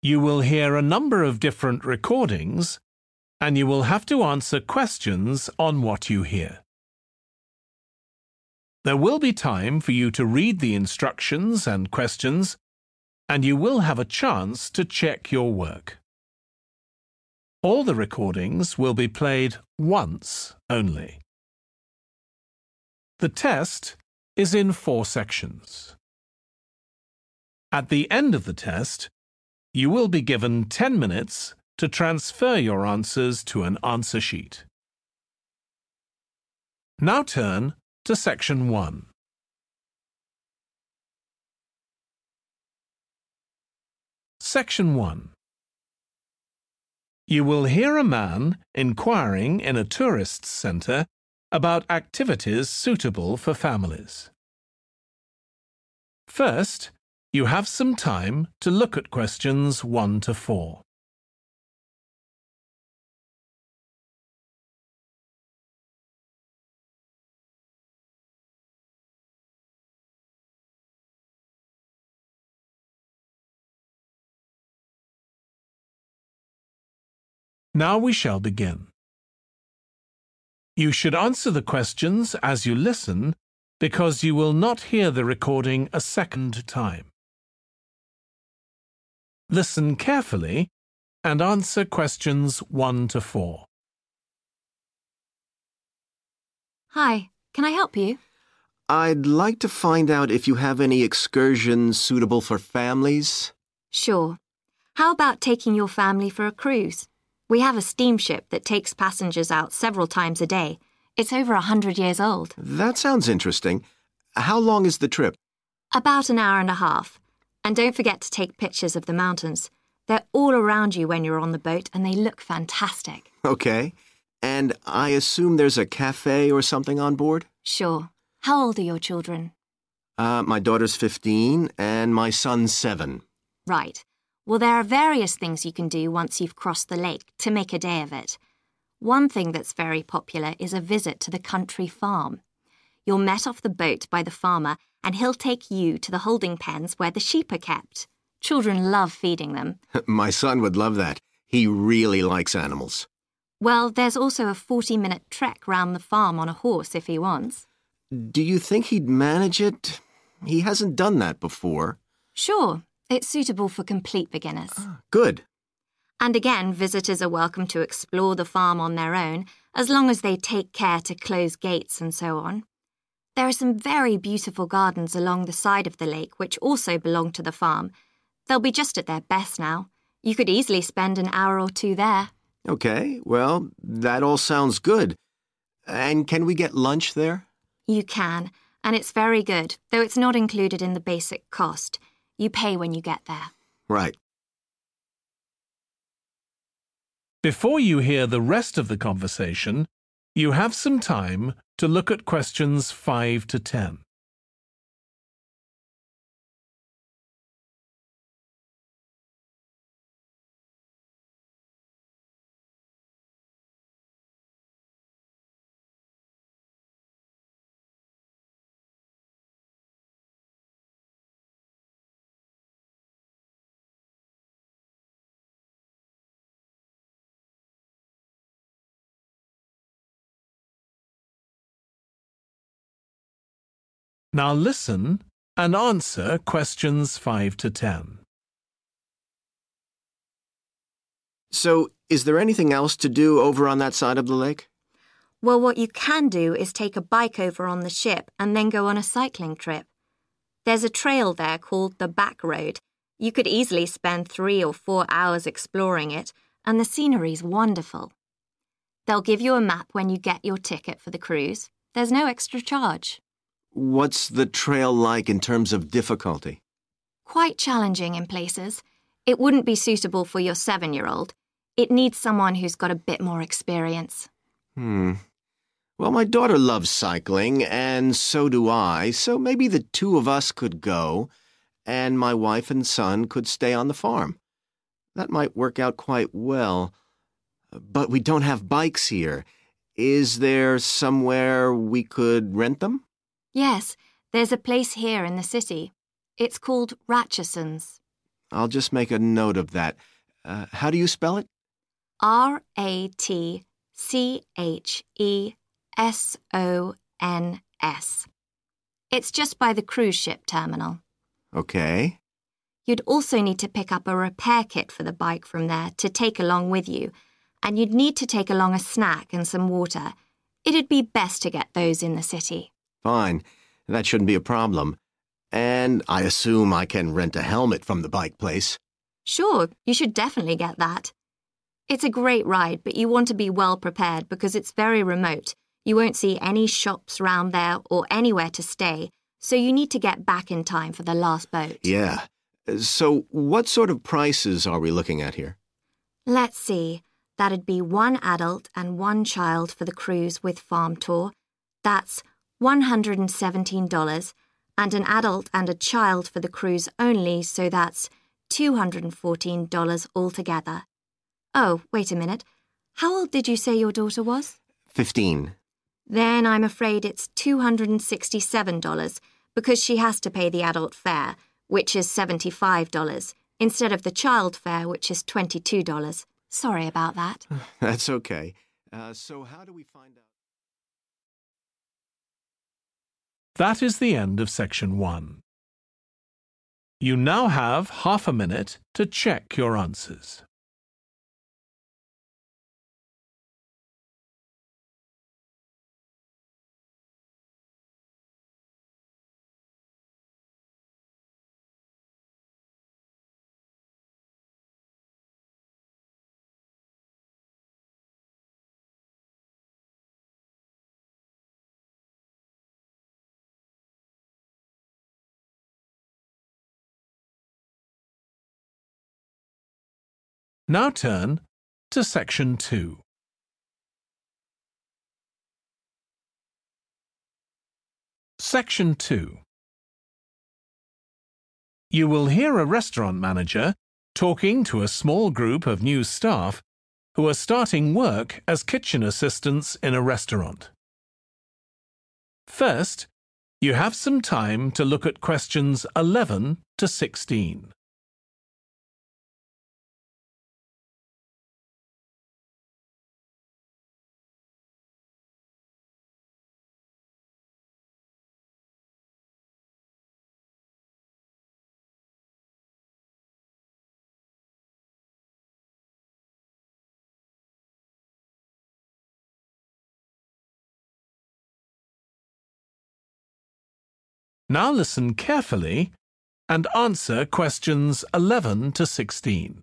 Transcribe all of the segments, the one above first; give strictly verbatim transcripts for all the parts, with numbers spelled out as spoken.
You will hear a number of different recordings, and you will have to answer questions on what you hear. There will be time for you to read the instructions and questions, and you will have a chance to check your work. All the recordings will be played once only. The test is in four sections. At the end of the test, you will be given ten minutes to transfer your answers to an answer sheet. Now turn to Section one. Section one. You will hear a man inquiring in a tourist centre about activities suitable for families. First, you have some time to look at questions one to four. Now we shall begin. You should answer the questions as you listen because you will not hear the recording a second time. Listen carefully and answer questions one to four. Hi, can I help you? I'd like to find out if you have any excursions suitable for families. Sure. How about taking your family for a cruise? We have a steamship that takes passengers out several times a day. It's over a hundred years old. That sounds interesting. How long is the trip? About an hour and a half. And don't forget to take pictures of the mountains. They're all around you when you're on the boat and they look fantastic. Okay. And I assume there's a cafe or something on board? Sure. How old are your children? Uh, my daughter's fifteen and my son's seven. Right. Well, there are various things you can do once you've crossed the lake to make a day of it. One thing that's very popular is a visit to the country farm. You're met off the boat by the farmer and he'll take you to the holding pens where the sheep are kept. Children love feeding them. My son would love that. He really likes animals. Well, there's also a forty-minute trek round the farm on a horse if he wants. Do you think he'd manage it? He hasn't done that before. Sure. It's suitable for complete beginners. Ah, good. And again, visitors are welcome to explore the farm on their own, as long as they take care to close gates and so on. There are some very beautiful gardens along the side of the lake which also belong to the farm. They'll be just at their best now. You could easily spend an hour or two there. Okay, well, that all sounds good. And can we get lunch there? You can, and it's very good, though it's not included in the basic cost. You pay when you get there. Right. Before you hear the rest of the conversation, you have some time to look at questions five to ten. Now listen and answer questions five to ten. So, is there anything else to do over on that side of the lake? Well, what you can do is take a bike over on the ship and then go on a cycling trip. There's a trail there called the Back Road. You could easily spend three or four hours exploring it, and the scenery's wonderful. They'll give you a map when you get your ticket for the cruise. There's no extra charge. What's the trail like in terms of difficulty? Quite challenging in places. It wouldn't be suitable for your seven-year-old. It needs someone who's got a bit more experience. Hmm. Well, my daughter loves cycling, and so do I, so maybe the two of us could go, and my wife and son could stay on the farm. That might work out quite well. But we don't have bikes here. Is there somewhere we could rent them? Yes, there's a place here in the city. It's called Ratcheson's. I'll just make a note of that. Uh, how do you spell it? R A T C H E S O N S. It's just by the cruise ship terminal. Okay. You'd also need to pick up a repair kit for the bike from there to take along with you, and you'd need to take along a snack and some water. It'd be best to get those in the city. Fine. That shouldn't be a problem. And I assume I can rent a helmet from the bike place. Sure, you should definitely get that. It's a great ride, but you want to be well prepared because it's very remote. You won't see any shops round there or anywhere to stay, so you need to get back in time for the last boat. Yeah. So what sort of prices are we looking at here? Let's see. That'd be one adult and one child for the cruise with farm tour. That's one hundred seventeen dollars, and an adult and a child for the cruise only, so that's two hundred fourteen dollars altogether. Oh, wait a minute. How old did you say your daughter was? Fifteen. Then I'm afraid it's two hundred sixty-seven dollars because she has to pay the adult fare, which is seventy-five dollars, instead of the child fare, which is twenty-two dollars. Sorry about that. That's okay. Uh, so how do we find out? That is the end of section one. You now have half a minute to check your answers. Now turn to section two. Section two. You will hear a restaurant manager talking to a small group of new staff who are starting work as kitchen assistants in a restaurant. First, you have some time to look at questions eleven to sixteen. Now listen carefully and answer questions eleven to sixteen.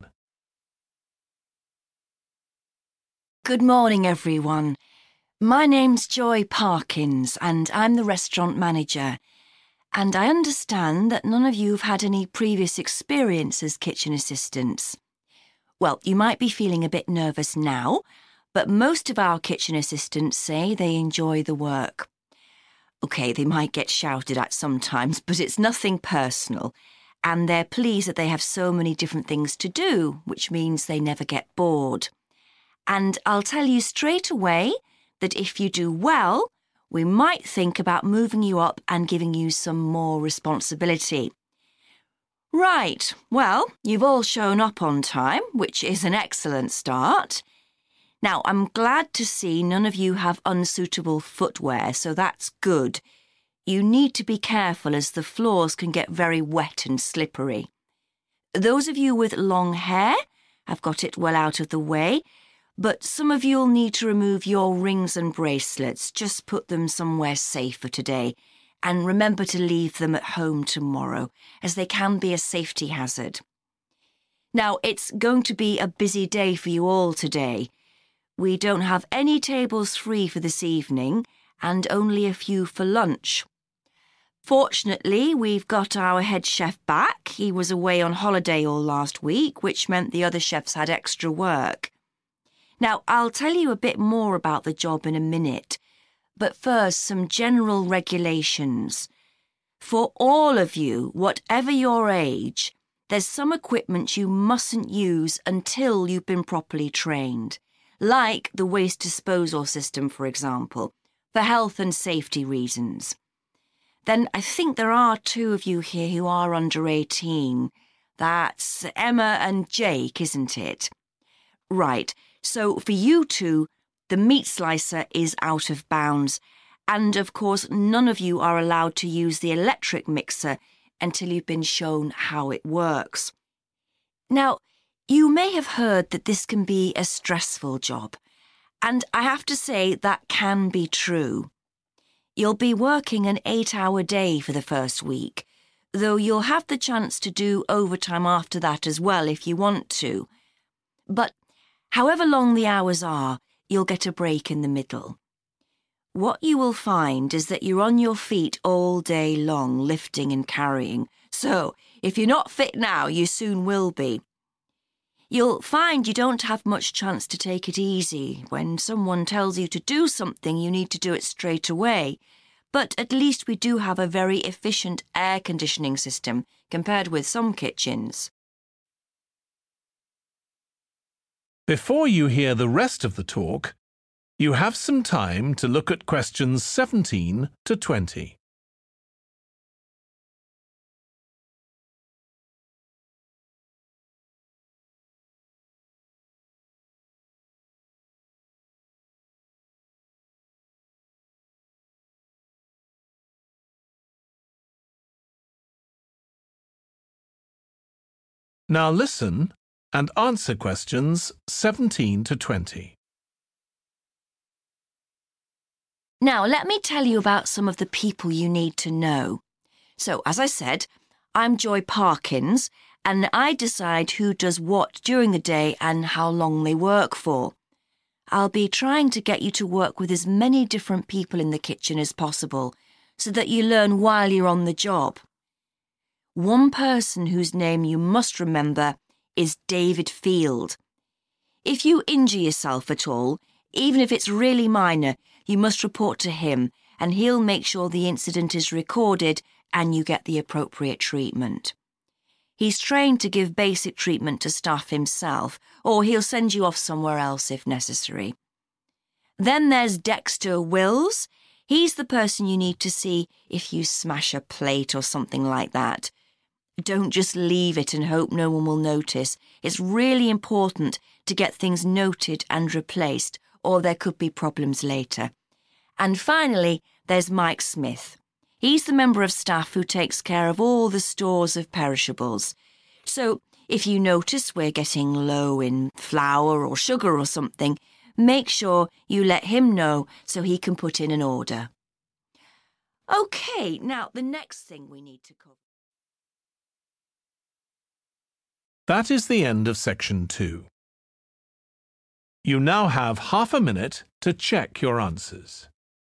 Good morning, everyone. My name's Joy Parkins, and I'm the restaurant manager. And I understand that none of you have had any previous experience as kitchen assistants. Well, you might be feeling a bit nervous now, but most of our kitchen assistants say they enjoy the work. OK, they might get shouted at sometimes, but it's nothing personal. And they're pleased that they have so many different things to do, which means they never get bored. And I'll tell you straight away that if you do well, we might think about moving you up and giving you some more responsibility. Right, well, you've all shown up on time, which is an excellent start. Now, I'm glad to see none of you have unsuitable footwear, so that's good. You need to be careful as the floors can get very wet and slippery. Those of you with long hair have got it well out of the way, but some of you'll need to remove your rings and bracelets. Just put them somewhere safer today, and remember to leave them at home tomorrow, as they can be a safety hazard. Now, it's going to be a busy day for you all today. We don't have any tables free for this evening and only a few for lunch. Fortunately, we've got our head chef back. He was away on holiday all last week, which meant the other chefs had extra work. Now, I'll tell you a bit more about the job in a minute, but first, some general regulations. For all of you, whatever your age, there's some equipment you mustn't use until you've been properly trained. Like the waste disposal system, for example, for health and safety reasons. Then I think there are two of you here who are under eighteen. That's Emma and Jake, isn't it? Right, so for you two, the meat slicer is out of bounds, and of course none of you are allowed to use the electric mixer until you've been shown how it works. Now, you may have heard that this can be a stressful job, and I have to say that can be true. You'll be working an eight-hour day for the first week, though you'll have the chance to do overtime after that as well if you want to. But however long the hours are, you'll get a break in the middle. What you will find is that you're on your feet all day long, lifting and carrying, so if you're not fit now, you soon will be. You'll find you don't have much chance to take it easy. When someone tells you to do something, you need to do it straight away. But at least we do have a very efficient air conditioning system compared with some kitchens. Before you hear the rest of the talk, you have some time to look at questions seventeen to twenty. Now listen and answer questions seventeen to twenty. Now, let me tell you about some of the people you need to know. So, as I said, I'm Joy Parkins, and I decide who does what during the day and how long they work for. I'll be trying to get you to work with as many different people in the kitchen as possible, so that you learn while you're on the job. One person whose name you must remember is David Field. If you injure yourself at all, even if it's really minor, you must report to him, and he'll make sure the incident is recorded and you get the appropriate treatment. He's trained to give basic treatment to staff himself, or he'll send you off somewhere else if necessary. Then there's Dexter Wills. He's the person you need to see if you smash a plate or something like that. Don't just leave it and hope no one will notice. It's really important to get things noted and replaced, or there could be problems later. And finally, there's Mike Smith. He's the member of staff who takes care of all the stores of perishables. So if you notice we're getting low in flour or sugar or something, make sure you let him know so he can put in an order. OK, now the next thing we need to cover. That is the end of section two. You now have half a minute to check your answers.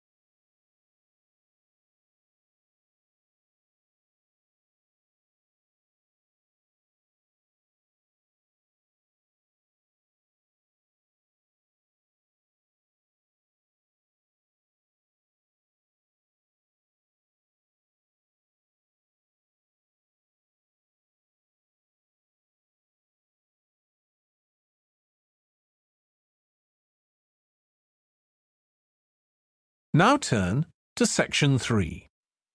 Now turn to section three.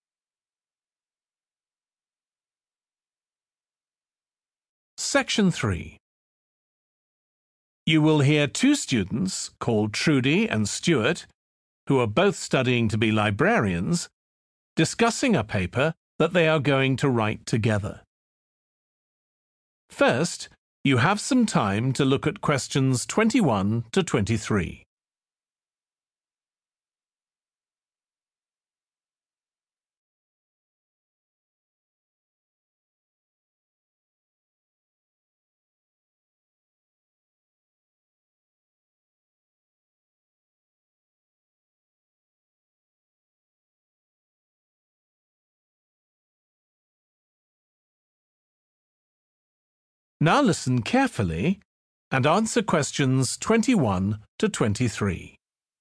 Section three. You will hear two students called Trudy and Stuart, who are both studying to be librarians, discussing a paper that they are going to write together. First, you have some time to look at questions twenty-one to twenty-three. Now listen carefully and answer questions twenty-one to twenty-three.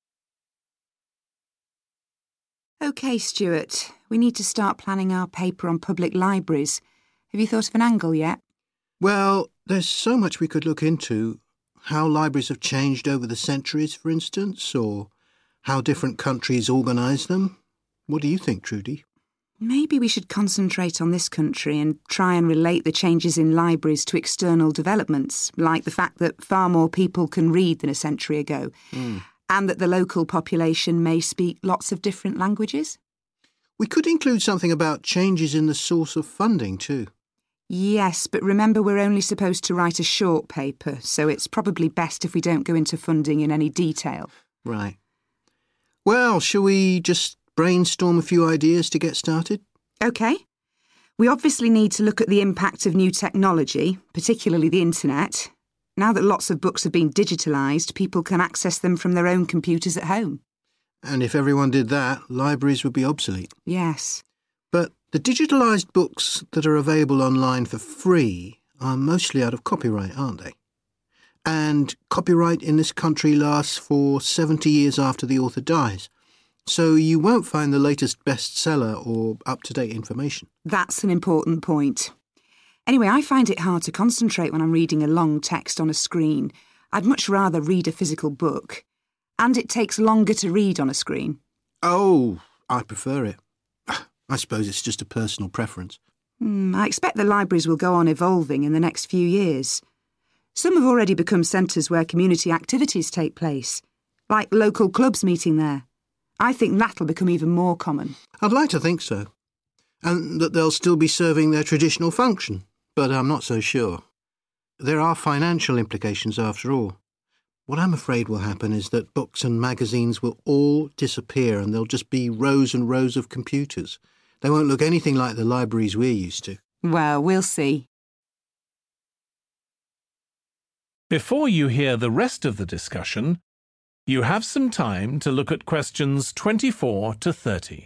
OK, Stuart, we need to start planning our paper on public libraries. Have you thought of an angle yet? Well, there's so much we could look into. How libraries have changed over the centuries, for instance, or how different countries organise them. What do you think, Trudy? Maybe we should concentrate on this country and try and relate the changes in libraries to external developments, like the fact that far more people can read than a century ago, Mm. and that the local population may speak lots of different languages. We could include something about changes in the source of funding too. Yes, but remember we're only supposed to write a short paper, so it's probably best if we don't go into funding in any detail. Right. Well, shall we just brainstorm a few ideas to get started? OK. We obviously need to look at the impact of new technology, particularly the internet. Now that lots of books have been digitalised, people can access them from their own computers at home. And if everyone did that, libraries would be obsolete. Yes. But the digitalised books that are available online for free are mostly out of copyright, aren't they? And copyright in this country lasts for seventy years after the author dies. So you won't find the latest bestseller or up-to-date information. That's an important point. Anyway, I find it hard to concentrate when I'm reading a long text on a screen. I'd much rather read a physical book. And it takes longer to read on a screen. Oh, I prefer it. I suppose it's just a personal preference. Hmm, I expect the libraries will go on evolving in the next few years. Some have already become centres where community activities take place, like local clubs meeting there. I think that'll become even more common. I'd like to think so. And that they'll still be serving their traditional function, but I'm not so sure. There are financial implications after all. What I'm afraid will happen is that books and magazines will all disappear and there'll just be rows and rows of computers. They won't look anything like the libraries we're used to. Well, we'll see. Before you hear the rest of the discussion, you have some time to look at questions twenty-four to thirty.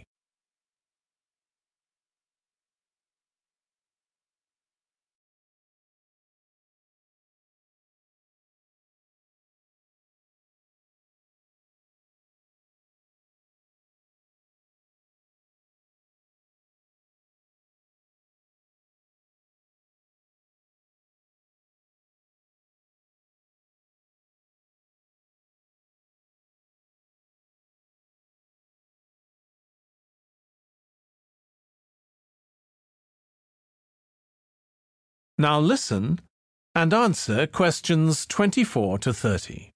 Now listen and answer questions twenty-four to thirty.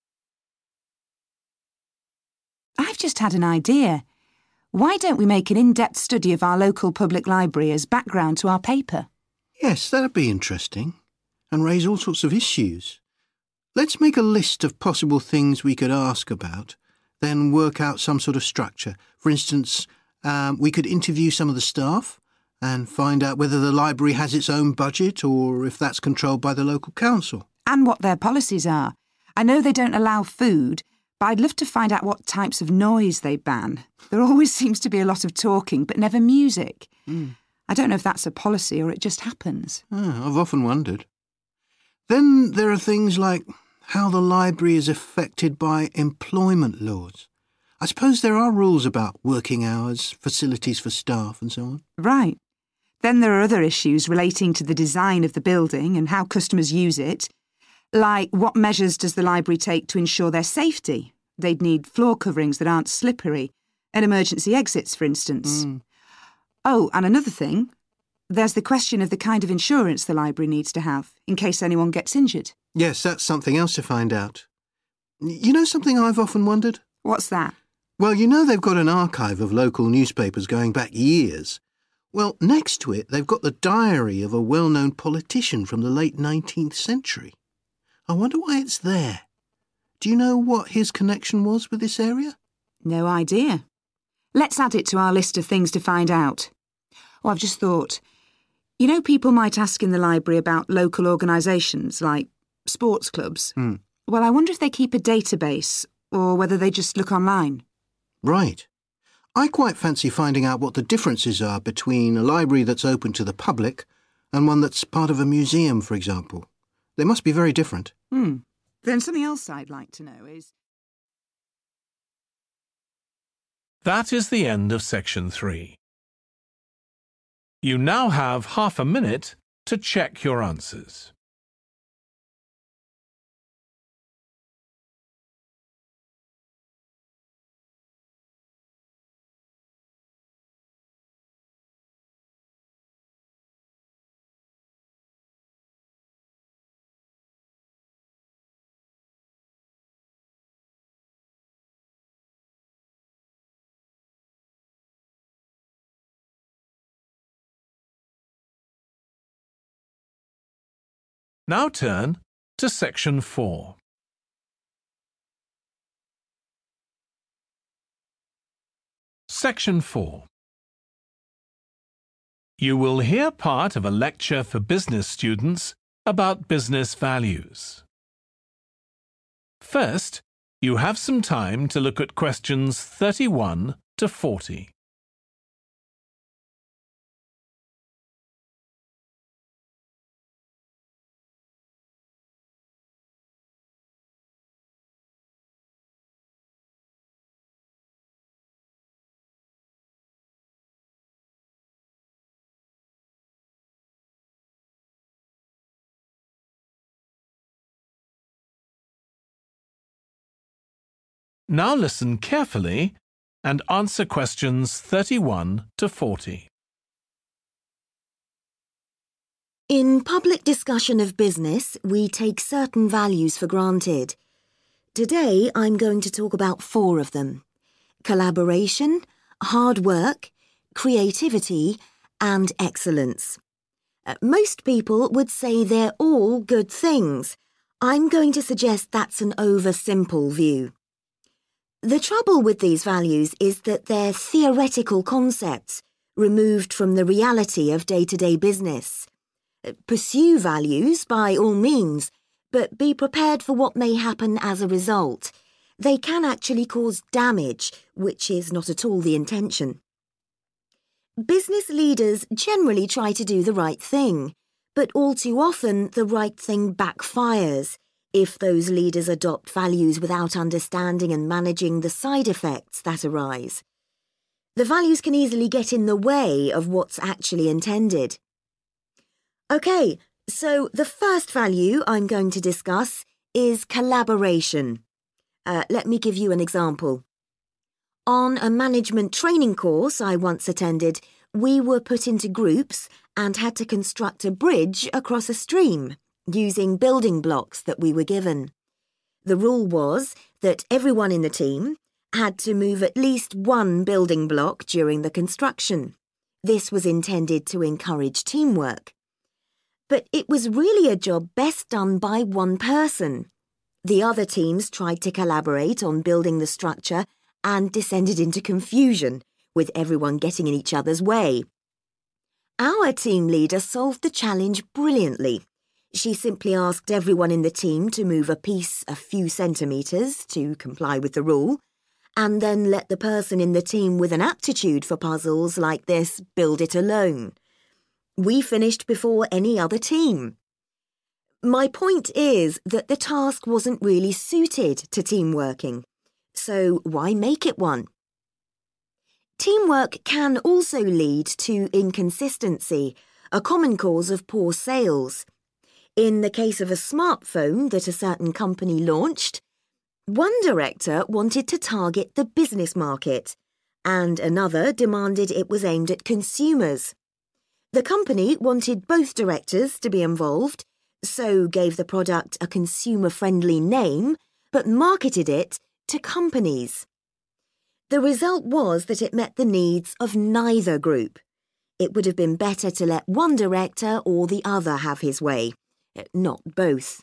I've just had an idea. Why don't we make an in-depth study of our local public library as background to our paper? Yes, that'd be interesting. And raise all sorts of issues. Let's make a list of possible things we could ask about, then work out some sort of structure. For instance, um, we could interview some of the staff and find out whether the library has its own budget or if that's controlled by the local council. And what their policies are. I know they don't allow food, but I'd love to find out what types of noise they ban. There always seems to be a lot of talking, but never music. Mm. I don't know if that's a policy or it just happens. Oh, I've often wondered. Then there are things like how the library is affected by employment laws. I suppose there are rules about working hours, facilities for staff and so on. Right. Then there are other issues relating to the design of the building and how customers use it. Like, what measures does the library take to ensure their safety? They'd need floor coverings that aren't slippery, and emergency exits, for instance. Mm. Oh, and another thing. There's the question of the kind of insurance the library needs to have, in case anyone gets injured. Yes, that's something else to find out. You know something I've often wondered? What's that? Well, you know they've got an archive of local newspapers going back years. Well, next to it, they've got the diary of a well-known politician from the late nineteenth century. I wonder why it's there. Do you know what his connection was with this area? No idea. Let's add it to our list of things to find out. Oh, I've just thought. You know, people might ask in the library about local organisations, like sports clubs. Hmm. Well, I wonder if they keep a database, or whether they just look online. Right. I quite fancy finding out what the differences are between a library that's open to the public and one that's part of a museum, for example. They must be very different. Hmm. Then something else I'd like to know is... That is the end of section three. You now have half a minute to check your answers. Now turn to Section four. Section four. You will hear part of a lecture for business students about business values. First, you have some time to look at questions thirty-one to forty. Now listen carefully and answer questions thirty-one to forty. In public discussion of business, we take certain values for granted. Today, I'm going to talk about four of them: collaboration, hard work, creativity, and excellence. Uh, Most people would say they're all good things. I'm going to suggest that's an over-simple view. The trouble with these values is that they're theoretical concepts, removed from the reality of day-to-day business. Pursue values by all means, but be prepared for what may happen as a result. They can actually cause damage, which is not at all the intention. Business leaders generally try to do the right thing, but all too often the right thing backfires if those leaders adopt values without understanding and managing the side effects that arise. The values can easily get in the way of what's actually intended. OK, so the first value I'm going to discuss is collaboration. Uh, let me give you an example. On a management training course I once attended, we were put into groups and had to construct a bridge across a stream, using building blocks that we were given. The rule was that everyone in the team had to move at least one building block during the construction. This was intended to encourage teamwork. But it was really a job best done by one person. The other teams tried to collaborate on building the structure and descended into confusion, with everyone getting in each other's way. Our team leader solved the challenge brilliantly. She simply asked everyone in the team to move a piece a few centimetres to comply with the rule, and then let the person in the team with an aptitude for puzzles like this build it alone. We finished before any other team. My point is that the task wasn't really suited to team working, so why make it one? Teamwork can also lead to inconsistency, a common cause of poor sales. In the case of a smartphone that a certain company launched, one director wanted to target the business market, and another demanded it was aimed at consumers. The company wanted both directors to be involved, so gave the product a consumer-friendly name, but marketed it to companies. The result was that it met the needs of neither group. It would have been better to let one director or the other have his way, not both.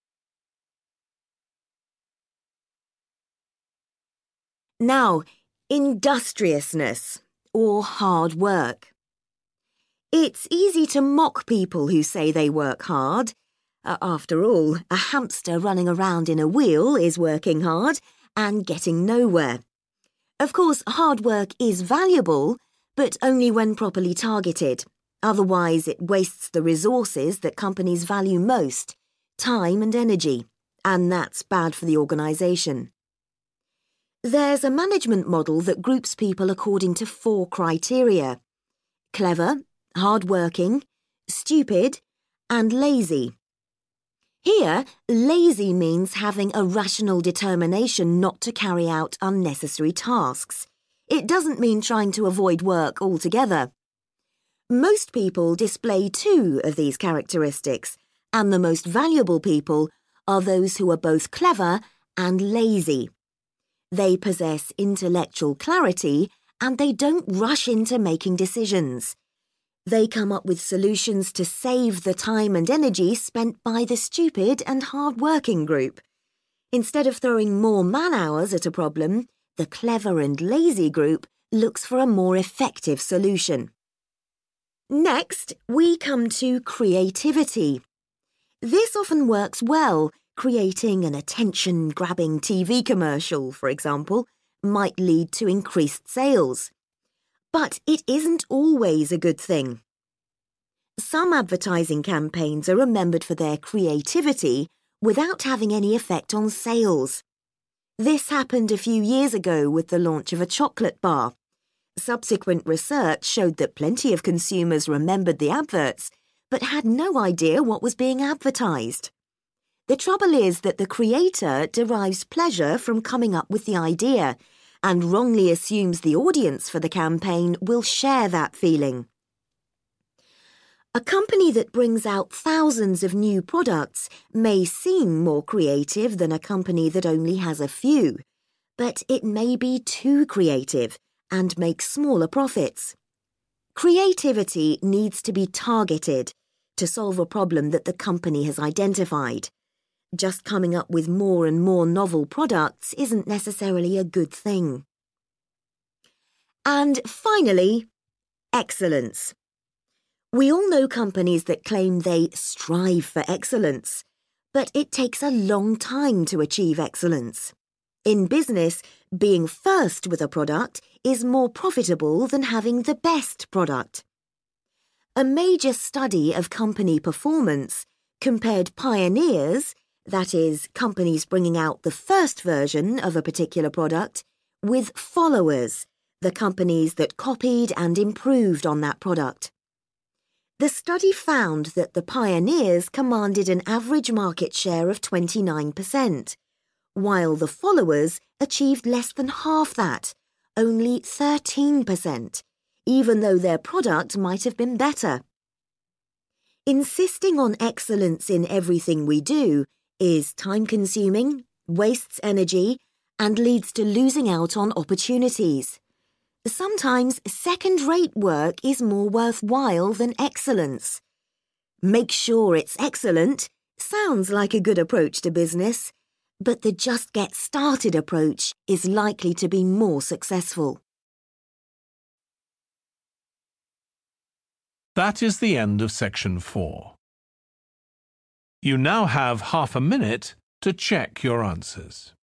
Now, industriousness, or hard work. It's easy to mock people who say they work hard. Uh, after all, a hamster running around in a wheel is working hard and getting nowhere. Of course, hard work is valuable, but only when properly targeted. Otherwise, it wastes the resources that companies value most, time and energy, and that's bad for the organisation. There's a management model that groups people according to four criteria: clever, hard-working, stupid, and lazy. Here, lazy means having a rational determination not to carry out unnecessary tasks. It doesn't mean trying to avoid work altogether. Most people display two of these characteristics, and the most valuable people are those who are both clever and lazy. They possess intellectual clarity and they don't rush into making decisions. They come up with solutions to save the time and energy spent by the stupid and hard-working group. Instead of throwing more man-hours at a problem, the clever and lazy group looks for a more effective solution. Next, we come to creativity. This often works well. Creating an attention-grabbing T V commercial, for example, might lead to increased sales. But it isn't always a good thing. Some advertising campaigns are remembered for their creativity without having any effect on sales. This happened a few years ago with the launch of a chocolate bar. Subsequent research showed that plenty of consumers remembered the adverts, but had no idea what was being advertised. The trouble is that the creator derives pleasure from coming up with the idea and wrongly assumes the audience for the campaign will share that feeling. A company that brings out thousands of new products may seem more creative than a company that only has a few, but it may be too creative and make smaller profits. Creativity needs to be targeted to solve a problem that the company has identified. Just coming up with more and more novel products isn't necessarily a good thing. And finally, excellence. We all know companies that claim they strive for excellence, but it takes a long time to achieve excellence. In business, being first with a product is more profitable than having the best product. A major study of company performance compared pioneers, that is, companies bringing out the first version of a particular product, with followers, the companies that copied and improved on that product. The study found that the pioneers commanded an average market share of twenty-nine percent, while the followers achieved less than half that, only thirteen percent, even though their product might have been better. Insisting on excellence in everything we do is time-consuming, wastes energy, and leads to losing out on opportunities. Sometimes second-rate work is more worthwhile than excellence. Make sure it's excellent sounds like a good approach to business, but the just get started approach is likely to be more successful. That is the end of section four. You now have half a minute to check your answers.